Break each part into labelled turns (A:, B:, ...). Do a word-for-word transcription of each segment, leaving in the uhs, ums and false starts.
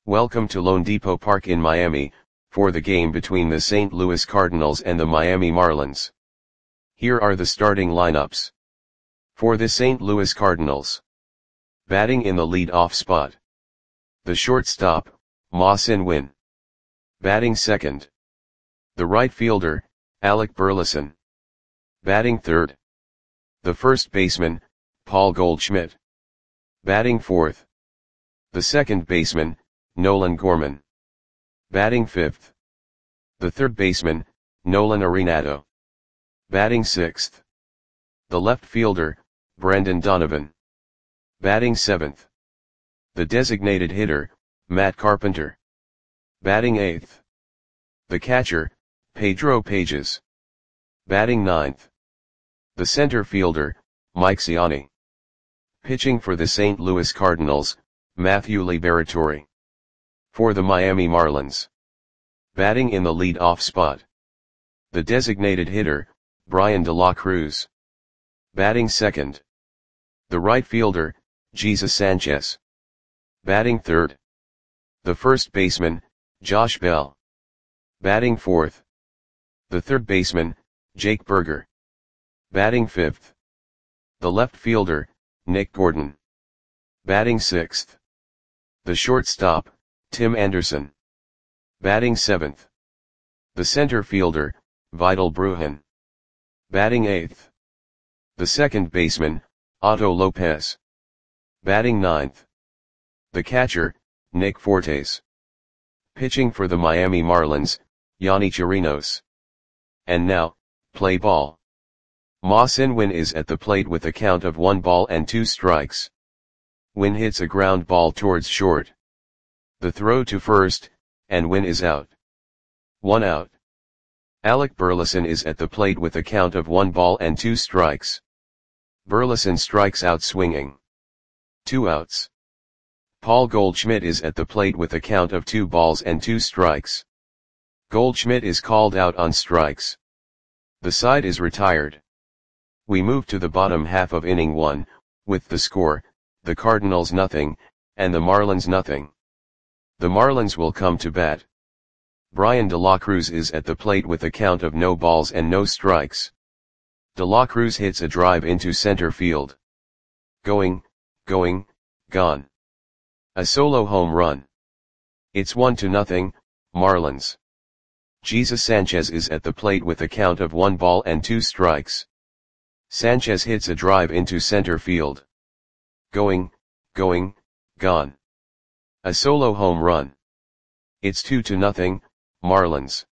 A: Welcome to loanDepot Park in Miami, for the game between the Saint Louis Cardinals and the Miami Marlins. Here are the starting lineups. For the Saint Louis Cardinals. Batting in the lead-off spot. The shortstop, Ma-Sin Win. Batting second. The right fielder, Alec Burleson. Batting third. The first baseman, Paul Goldschmidt. Batting fourth. The second baseman, Nolan Gorman. Batting fifth. The third baseman, Nolan Arenado. Batting sixth. The left fielder, Brendan Donovan. Batting seventh. The designated hitter, Matt Carpenter. Batting eighth. The catcher, Pedro Pages. Batting ninth. The center fielder, Mike Ciani. Pitching for the Saint Louis Cardinals, Matthew Liberatore. For the Miami Marlins. Batting in the lead-off spot. The designated hitter, Bryan De La Cruz. Batting second. The right fielder, Jesus Sanchez. Batting third. The first baseman, Josh Bell. Batting fourth. The third baseman, Jake Burger. Batting fifth. The left fielder, Nick Gordon. Batting sixth. The shortstop, Tim Anderson. Batting seventh. The center fielder, Vidal Brujan. Batting eighth. The second baseman, Otto Lopez. Batting ninth. The catcher, Nick Fortes. Pitching for the Miami Marlins, Yonny Chirinos. And now, play ball. Ma-Sin Win is at the plate with a count of one ball and two strikes. Win hits a ground ball towards short. The throw to first, and Win is out. One out. Alec Burleson is at the plate with a count of one ball and two strikes. Burleson strikes out swinging. Two outs. Paul Goldschmidt is at the plate with a count of two balls and two strikes. Goldschmidt is called out on strikes. The side is retired. We move to the bottom half of inning one, with the score, the Cardinals nothing, and the Marlins nothing. The Marlins will come to bat. Bryan De La Cruz is at the plate with a count of no balls and no strikes. De La Cruz hits a drive into center field. Going, going, gone. A solo home run. It's one to nothing, Marlins. Jesus Sanchez is at the plate with a count of one ball and two strikes. Sanchez hits a drive into center field. Going, going, gone. A solo home run. It's two to nothing, Marlins.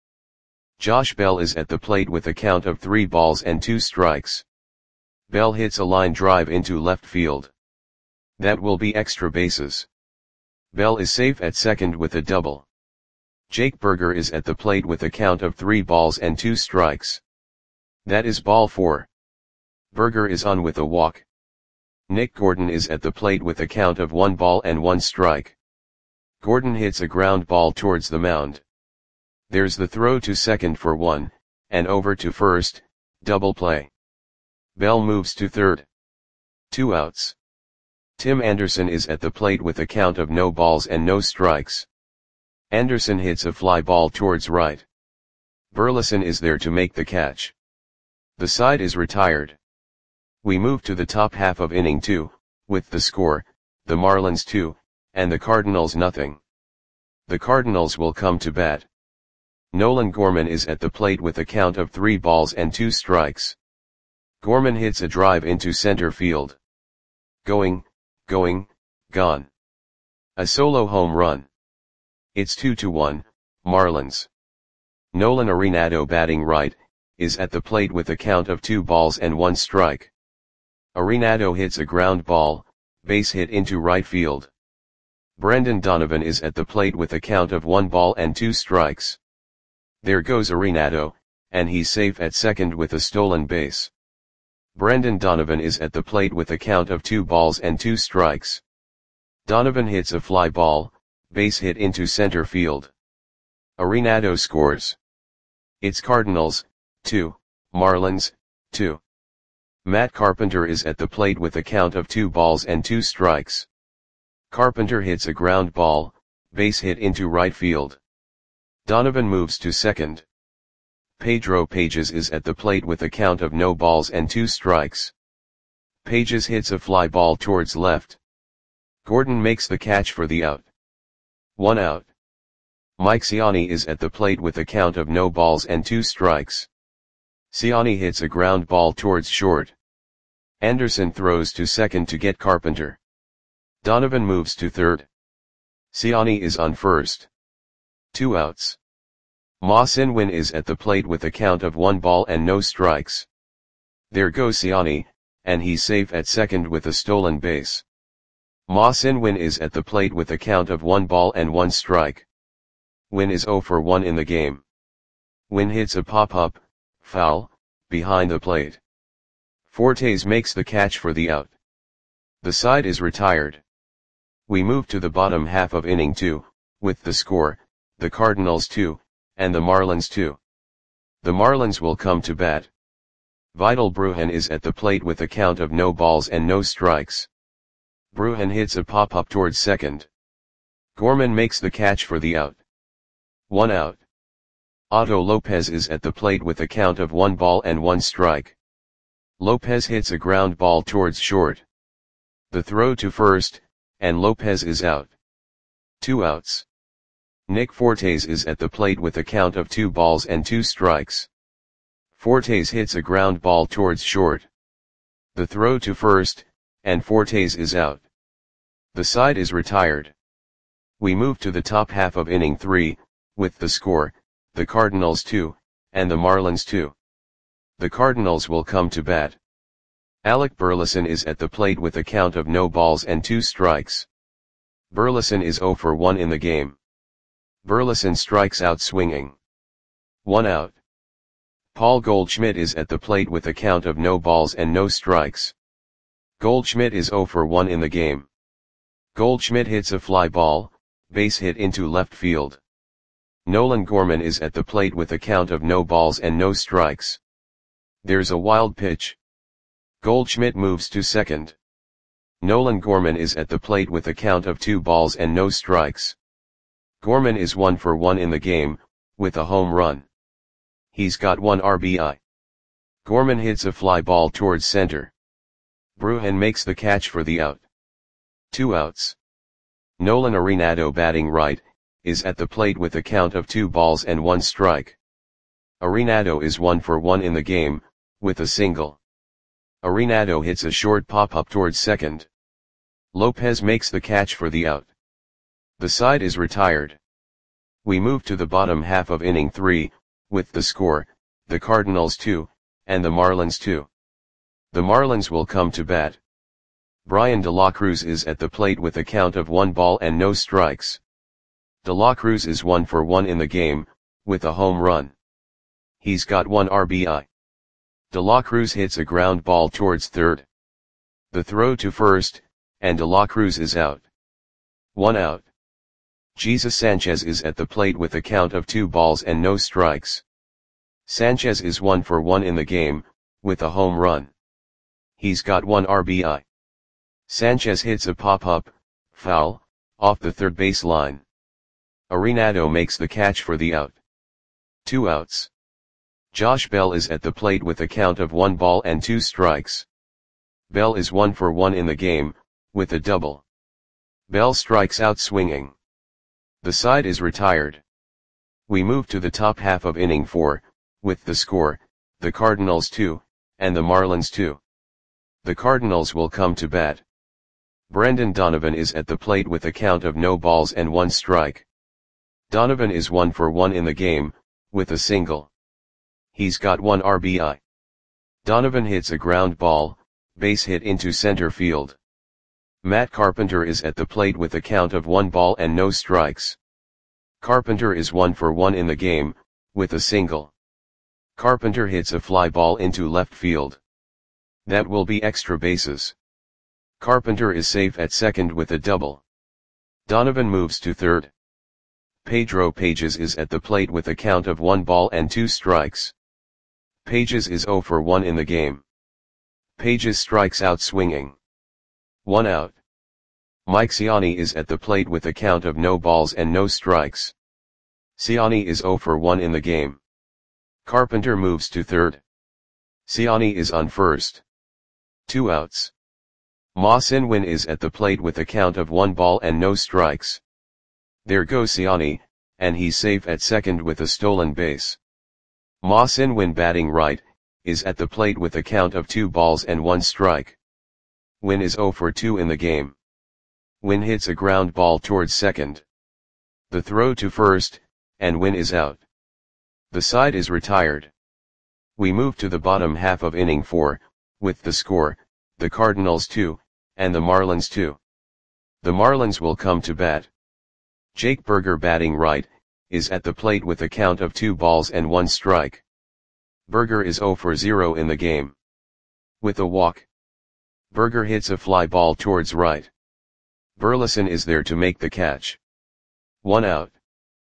A: Josh Bell is at the plate with a count of three balls and two strikes. Bell hits a line drive into left field. That will be extra bases. Bell is safe at second with a double. Jake Burger is at the plate with a count of three balls and two strikes. That is ball four. Burger is on with a walk. Nick Gordon is at the plate with a count of one ball and one strike. Gordon hits a ground ball towards the mound. There's the throw to second for one, and over to first, double play. Bell moves to third. Two outs. Tim Anderson is at the plate with a count of no balls and no strikes. Anderson hits a fly ball towards right. Burleson is there to make the catch. The side is retired. We move to the top half of inning two, with the score, the Marlins two, and the Cardinals nothing. The Cardinals will come to bat. Nolan Gorman is at the plate with a count of three balls and two strikes. Gorman hits a drive into center field. Going, going, gone. A solo home run. It's two to one, Marlins. Nolan Arenado batting right, is at the plate with a count of two balls and one strike. Arenado hits a ground ball, base hit into right field. Brendan Donovan is at the plate with a count of one ball and two strikes. There goes Arenado, and he's safe at second with a stolen base. Brendan Donovan is at the plate with a count of two balls and two strikes. Donovan hits a fly ball, base hit into center field. Arenado scores. It's Cardinals, two, Marlins, two. Matt Carpenter is at the plate with a count of two balls and two strikes. Carpenter hits a ground ball, base hit into right field. Donovan moves to second. Pedro Pages is at the plate with a count of no balls and two strikes. Pages hits a fly ball towards left. Gordon makes the catch for the out. One out. Mike Ciani is at the plate with a count of no balls and two strikes. Ciani hits a ground ball towards short. Anderson throws to second to get Carpenter. Donovan moves to third. Ciani is on first. Two outs. Ma Sin-win is at the plate with a count of one ball and no strikes. There goes Ciani, and he's safe at second with a stolen base. Ma Sin-win is at the plate with a count of one ball and one strike. Win is oh for one in the game. Win hits a pop-up, foul, behind the plate. Fortes makes the catch for the out. The side is retired. We move to the bottom half of inning two, with the score, the Cardinals two, and the Marlins two. The Marlins will come to bat. Vidal Brujan is at the plate with a count of no balls and no strikes. Brujan hits a pop-up towards second. Gorman makes the catch for the out. One out. Otto Lopez is at the plate with a count of one ball and one strike. Lopez hits a ground ball towards short. The throw to first, and Lopez is out. Two outs. Nick Fortes is at the plate with a count of two balls and two strikes. Fortes hits a ground ball towards short. The throw to first, and Fortes is out. The side is retired. We move to the top half of inning three, with the score, the Cardinals two, and the Marlins two. The Cardinals will come to bat. Alec Burleson is at the plate with a count of no balls and two strikes. Burleson is oh for one in the game. Burleson strikes out swinging. One out. Paul Goldschmidt is at the plate with a count of no balls and no strikes. Goldschmidt is oh for one in the game. Goldschmidt hits a fly ball, base hit into left field. Nolan Gorman is at the plate with a count of no balls and no strikes. There's a wild pitch. Goldschmidt moves to second. Nolan Gorman is at the plate with a count of two balls and no strikes. Gorman is one for one in the game, with a home run. He's got one R B I. Gorman hits a fly ball towards center. Brujan makes the catch for the out. Two outs. Nolan Arenado, batting right, is at the plate with a count of two balls and one strike. Arenado is one for one in the game, with a single. Arenado hits a short pop-up towards second. Lopez makes the catch for the out. The side is retired. We move to the bottom half of inning three, with the score, the Cardinals two, and the Marlins two. The Marlins will come to bat. Brian De La Cruz is at the plate with a count of one ball and no strikes. De La Cruz is one for one in the game, with a home run. He's got one R B I. De La Cruz hits a ground ball towards third. The throw to first, and De La Cruz is out. One out. Jesus Sanchez is at the plate with a count of two balls and no strikes. Sanchez is one for one in the game, with a home run. He's got one R B I. Sanchez hits a pop-up, foul, off the third base line. Arenado makes the catch for the out. Two outs. Josh Bell is at the plate with a count of one ball and two strikes. Bell is one for one in the game, with a double. Bell strikes out swinging. The side is retired. We move to the top half of inning four, with the score, the Cardinals two, and the Marlins two. The Cardinals will come to bat. Brendan Donovan is at the plate with a count of no balls and one strike. Donovan is one for one in the game, with a single. He's got one R B I. Donovan hits a ground ball, base hit into center field. Matt Carpenter is at the plate with a count of one ball and no strikes. Carpenter is one for one in the game, with a single. Carpenter hits a fly ball into left field. That will be extra bases. Carpenter is safe at second with a double. Donovan moves to third. Pedro Pages is at the plate with a count of one ball and two strikes. Pages is oh for one in the game. Pages strikes out swinging. One out. Mike Ciani is at the plate with a count of no balls and no strikes. Ciani is zero for one in the game. Carpenter moves to third. Ciani is on first. Two outs. Ma Sin-win is at the plate with a count of one ball and no strikes. There goes Ciani, and he's safe at second with a stolen base. Ma Sin-win, batting right, is at the plate with a count of two balls and one strike. Win is zero for two in the game. Win hits a ground ball towards second. The throw to first, and Win is out. The side is retired. We move to the bottom half of inning four, with the score, the Cardinals two, and the Marlins two. The Marlins will come to bat. Jake Burger, batting right, is at the plate with a count of two balls and one strike. Burger is zero for zero in the game. With a walk, Burger hits a fly ball towards right. Burleson is there to make the catch. One out.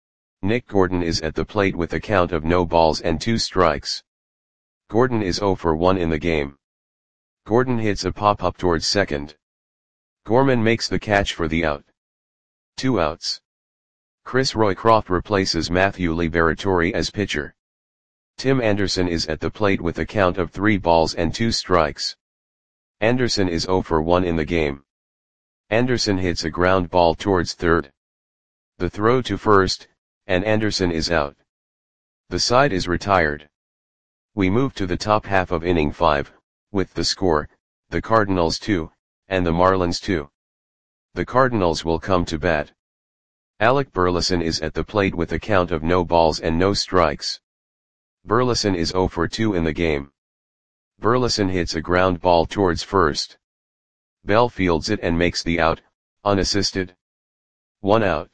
A: Nick Gordon is at the plate with a count of no balls and two strikes. Gordon is zero for one in the game. Gordon hits a pop-up towards second. Gorman makes the catch for the out. Two outs. Chris Roycroft replaces Matthew Liberatore as pitcher. Tim Anderson is at the plate with a count of three balls and two strikes. Anderson is zero for one in the game. Anderson hits a ground ball towards third. The throw to first, and Anderson is out. The side is retired. We move to the top half of inning five, with the score, the Cardinals two, and the Marlins two. The Cardinals will come to bat. Alec Burleson is at the plate with a count of no balls and no strikes. Burleson is zero for two in the game. Burleson hits a ground ball towards first. Bell fields it and makes the out, unassisted. One out.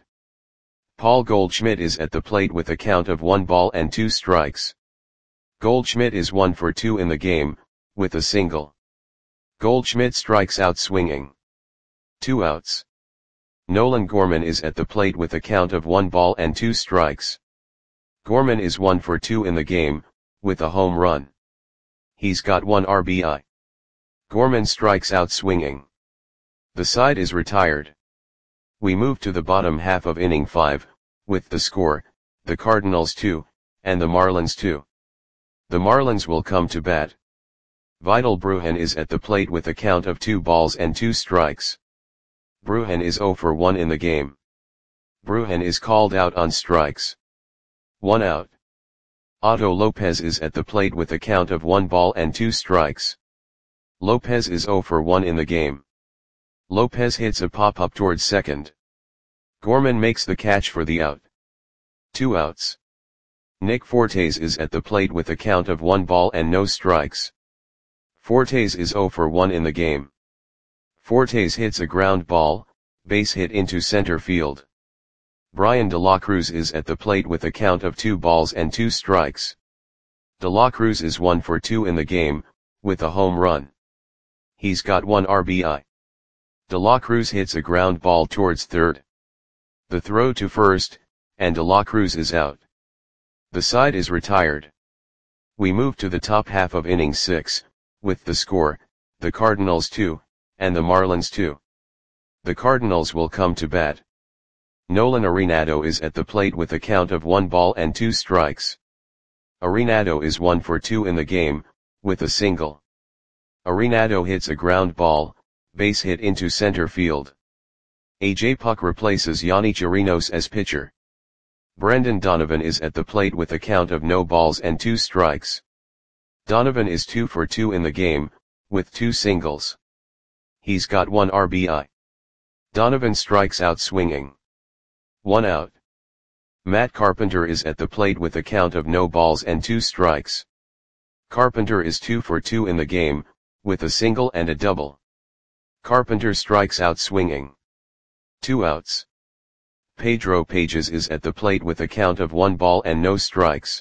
A: Paul Goldschmidt is at the plate with a count of one ball and two strikes. Goldschmidt is one for two in the game, with a single. Goldschmidt strikes out swinging. Two outs. Nolan Gorman is at the plate with a count of one ball and two strikes. Gorman is one for two in the game, with a home run. He's got one R B I. Gorman strikes out swinging. The side is retired. We move to the bottom half of inning five, with the score, the Cardinals two, and the Marlins two. The Marlins will come to bat. Vidal Brujan is at the plate with a count of two balls and two strikes. Brujan is zero for one in the game. Brujan is called out on strikes. One out. Otto Lopez is at the plate with a count of one ball and two strikes. Lopez is zero for one in the game. Lopez hits a pop-up towards second. Gorman makes the catch for the out. Two outs. Nick Fortes is at the plate with a count of one ball and no strikes. Fortes is zero for one in the game. Fortes hits a ground ball, base hit into center field. Brian De La Cruz is at the plate with a count of two balls and two strikes. De La Cruz is one for two in the game, with a home run. He's got one R B I. De La Cruz hits a ground ball towards third. The throw to first, and De La Cruz is out. The side is retired. We move to the top half of inning six, with the score, the Cardinals two, and the Marlins two. The Cardinals will come to bat. Nolan Arenado is at the plate with a count of one ball and two strikes. Arenado is one for two in the game, with a single. Arenado hits a ground ball, base hit into center field. A J Puck replaces Yanni Chirinos as pitcher. Brendan Donovan is at the plate with a count of no balls and two strikes. Donovan is two for two in the game, with two singles. He's got one R B I. Donovan strikes out swinging. One out. Matt Carpenter is at the plate with a count of no balls and two strikes. Carpenter is two for two in the game, with a single and a double. Carpenter strikes out swinging. Two outs. Pedro Pages is at the plate with a count of one ball and no strikes.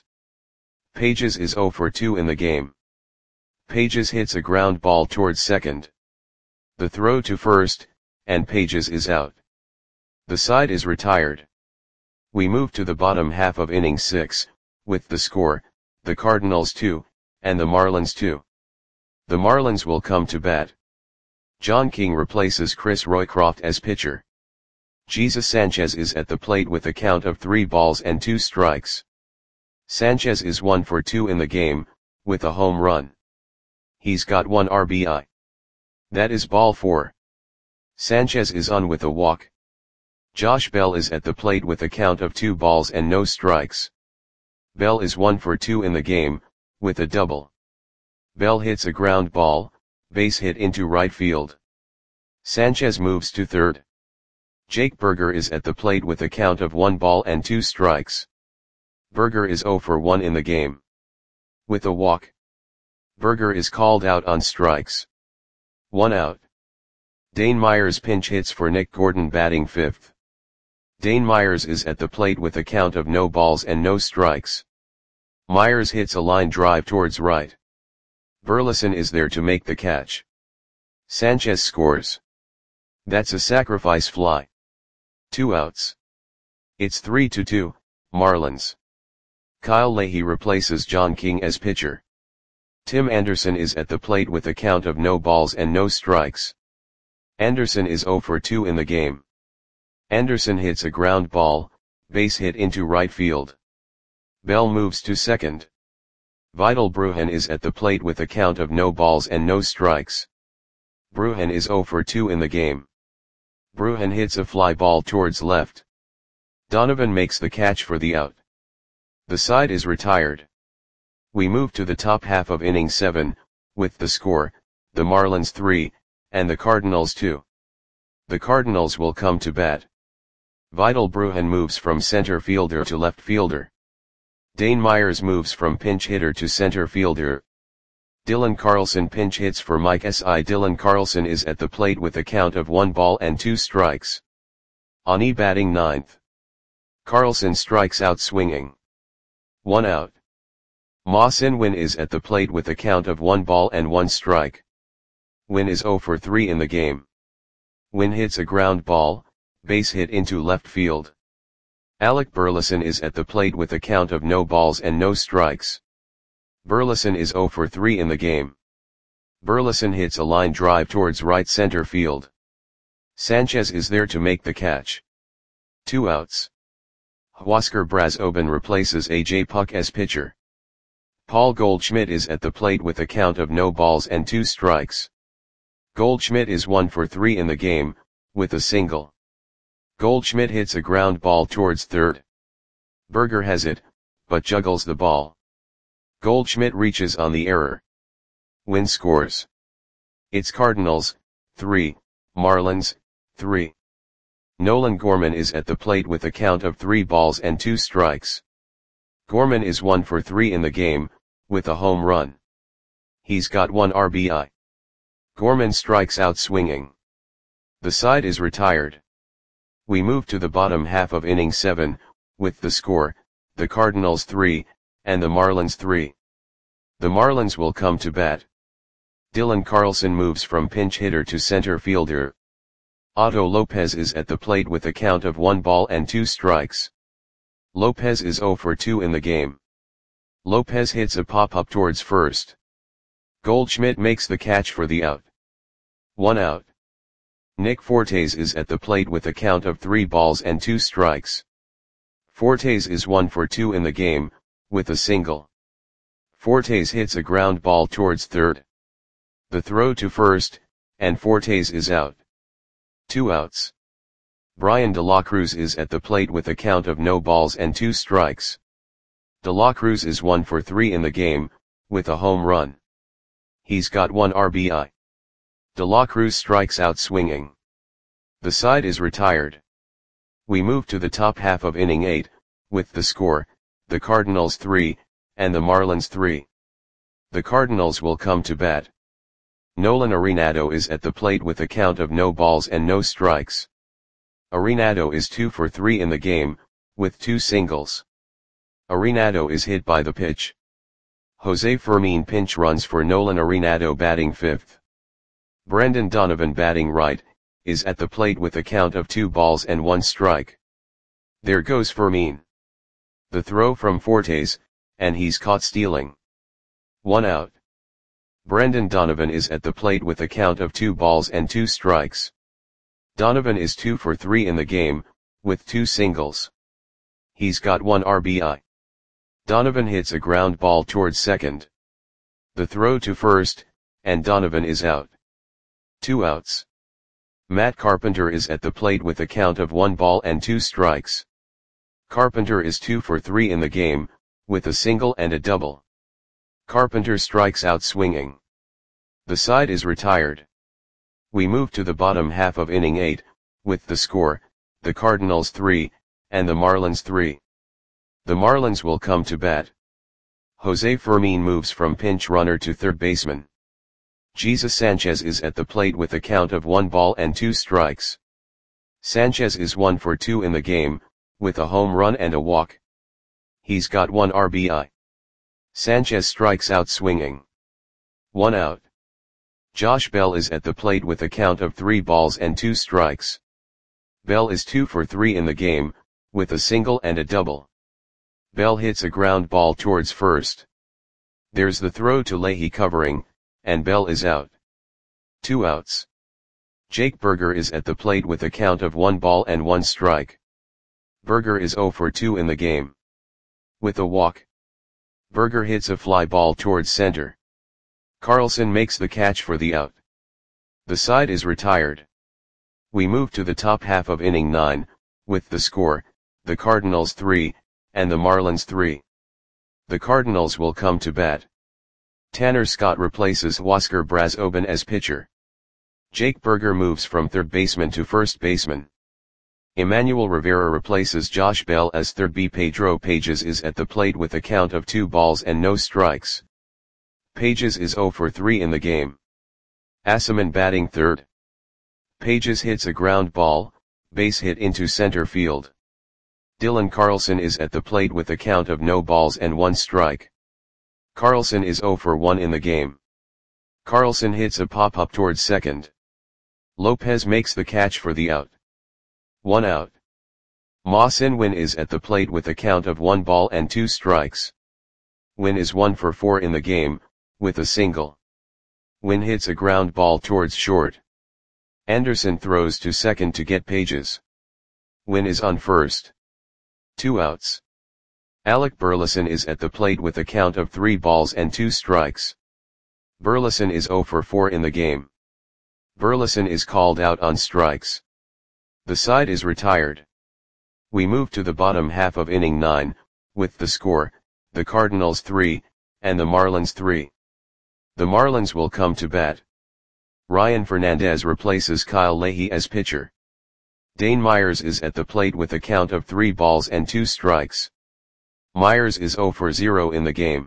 A: Pages is zero for two in the game. Pages hits a ground ball towards second. The throw to first, and Pages is out. The side is retired. We move to the bottom half of inning six, with the score, the Cardinals two, and the Marlins two. The Marlins will come to bat. John King replaces Chris Roycroft as pitcher. Jesus Sanchez is at the plate with a count of three balls and two strikes. Sanchez is one for two in the game, with a home run. He's got one R B I. That is ball four. Sanchez is on with a walk. Josh Bell is at the plate with a count of two balls and no strikes. Bell is one for two in the game, with a double. Bell hits a ground ball, base hit into right field. Sanchez moves to third. Jake Burger is at the plate with a count of one ball and two strikes. Burger is zero for one in the game. With a walk. Burger is called out on strikes. One out. Dane Myers pinch hits for Nick Gordon batting fifth. Dane Myers is at the plate with a count of no balls and no strikes. Myers hits a line drive towards right. Burleson is there to make the catch. Sanchez scores. That's a sacrifice fly. Two outs. It's three to two, Marlins. Kyle Leahy replaces John King as pitcher. Tim Anderson is at the plate with a count of no balls and no strikes. Anderson is zero for two in the game. Anderson hits a ground ball, base hit into right field. Bell moves to second. Vidal Brujan is at the plate with a count of no balls and no strikes. Brujan is zero for two in the game. Brujan hits a fly ball towards left. Donovan makes the catch for the out. The side is retired. We move to the top half of inning seven, with the score, the Marlins three, and the Cardinals two. The Cardinals will come to bat. Vidal Brujan moves from center fielder to left fielder. Dane Myers moves from pinch hitter to center fielder. Dylan Carlson pinch hits for Mike S I. Dylan Carlson is at the plate with a count of one ball and two strikes. Ani batting ninth. Carlson strikes out swinging. One out. Ma-Sin Win is at the plate with a count of one ball and one strike. Win is zero for three in the game. Win hits a ground ball, base hit into left field. Alec Burleson is at the plate with a count of no balls and no strikes. Burleson is zero for three in the game. Burleson hits a line drive towards right center field. Sanchez is there to make the catch. Two outs. Huascar Brazoban replaces A J Puk as pitcher. Paul Goldschmidt is at the plate with a count of no balls and two strikes. Goldschmidt is one for three in the game, with a single. Goldschmidt hits a ground ball towards third. Burger has it, but juggles the ball. Goldschmidt reaches on the error. Win scores. It's Cardinals, three, Marlins, three. Nolan Gorman is at the plate with a count of three balls and two strikes. Gorman is one for three in the game, with a home run. He's got one R B I. Gorman strikes out swinging. The side is retired. We move to the bottom half of inning seven, with the score, the Cardinals three, and the Marlins three. The Marlins will come to bat. Dylan Carlson moves from pinch hitter to center fielder. Otto Lopez is at the plate with a count of one ball and two strikes. Lopez is zero for two in the game. Lopez hits a pop-up towards first. Goldschmidt makes the catch for the out. One out. Nick Fortes is at the plate with a count of three balls and two strikes. Fortes is one for two in the game, with a single. Fortes hits a ground ball towards third. The throw to first, and Fortes is out. Two outs. Brian De La Cruz is at the plate with a count of no balls and two strikes. De La Cruz is one for three in the game, with a home run. He's got one R B I. De La Cruz strikes out swinging. The side is retired. We move to the top half of inning eight, with the score, the Cardinals three, and the Marlins three. The Cardinals will come to bat. Nolan Arenado is at the plate with a count of no balls and no strikes. Arenado is two for three in the game, with two singles. Arenado is hit by the pitch. Jose Fermin pinch runs for Nolan Arenado batting fifth. Brendan Donovan batting right, is at the plate with a count of two balls and one strike. There goes Fermin. The throw from Fortes, and he's caught stealing. One out. Brendan Donovan is at the plate with a count of two balls and two strikes. Donovan is two for three in the game, with two singles. He's got one R B I. Donovan hits a ground ball towards second. The throw to first, and Donovan is out. Two outs. Matt Carpenter is at the plate with a count of one ball and two strikes. Carpenter is two for three in the game, with a single and a double. Carpenter strikes out swinging. The side is retired. We move to the bottom half of inning eight, with the score, the Cardinals three, and the Marlins three. The Marlins will come to bat. Jose Fermin moves from pinch runner to third baseman. Jesus Sanchez is at the plate with a count of one ball and two strikes. Sanchez is one for two in the game, with a home run and a walk. He's got one R B I. Sanchez strikes out swinging. One out. Josh Bell is at the plate with a count of three balls and two strikes. Bell is two for three in the game, with a single and a double. Bell hits a ground ball towards first. There's the throw to Leahy covering, and Bell is out. Two outs. Jake Burger is at the plate with a count of one ball and one strike. Burger is zero for two in the game. With a walk. Burger hits a fly ball towards center. Carlson makes the catch for the out. The side is retired. We move to the top half of inning nine, with the score, the Cardinals three, and the Marlins three. The Cardinals will come to bat. Tanner Scott replaces Huascar Brazoban as pitcher. Jake Burger moves from third baseman to first baseman. Emmanuel Rivera replaces Josh Bell as third B. Pedro Pages is at the plate with a count of two balls and no strikes. Pages is zero for three in the game. Asaman batting third. Pages hits a ground ball, base hit into center field. Dylan Carlson is at the plate with a count of no balls and one strike. Carlson is zero for one in the game. Carlson hits a pop-up towards second. Lopez makes the catch for the out. One out. Ma Sin-Win is at the plate with a count of one ball and two strikes. Win is one for four in the game, with a single. Win hits a ground ball towards short. Anderson throws to second to get Pages. Win is on first. Two outs. Alec Burleson is at the plate with a count of three balls and two strikes. Burleson is zero for four in the game. Burleson is called out on strikes. The side is retired. We move to the bottom half of inning nine, with the score, the Cardinals three, and the Marlins three. The Marlins will come to bat. Ryan Fernandez replaces Kyle Leahy as pitcher. Dane Myers is at the plate with a count of three balls and two strikes. Myers is zero for zero in the game.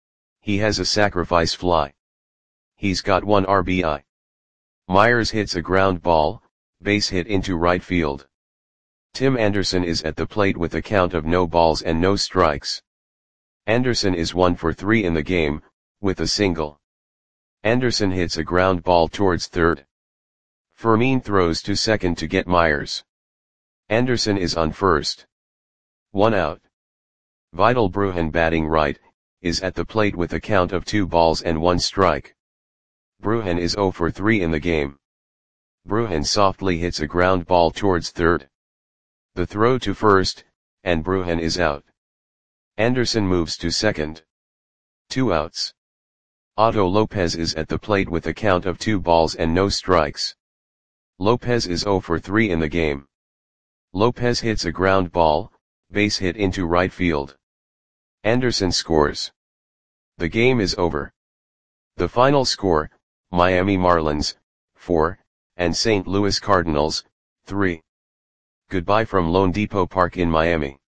A: He has a sacrifice fly. He's got one R B I. Myers hits a ground ball, base hit into right field. Tim Anderson is at the plate with a count of no balls and no strikes. Anderson is one for three in the game, with a single. Anderson hits a ground ball towards third. Fermin throws to second to get Myers. Anderson is on first. One out. Vidal Brujan batting right, is at the plate with a count of two balls and one strike. Brujan is zero for three in the game. Brujan softly hits a ground ball towards third. The throw to first, and Brujan is out. Anderson moves to second. Two outs. Otto Lopez is at the plate with a count of two balls and no strikes. Lopez is zero for three in the game. Lopez hits a ground ball, base hit into right field. Anderson scores. The game is over. The final score, Miami Marlins, four, and Saint Louis Cardinals, three. Goodbye from Lone Depot Park in Miami.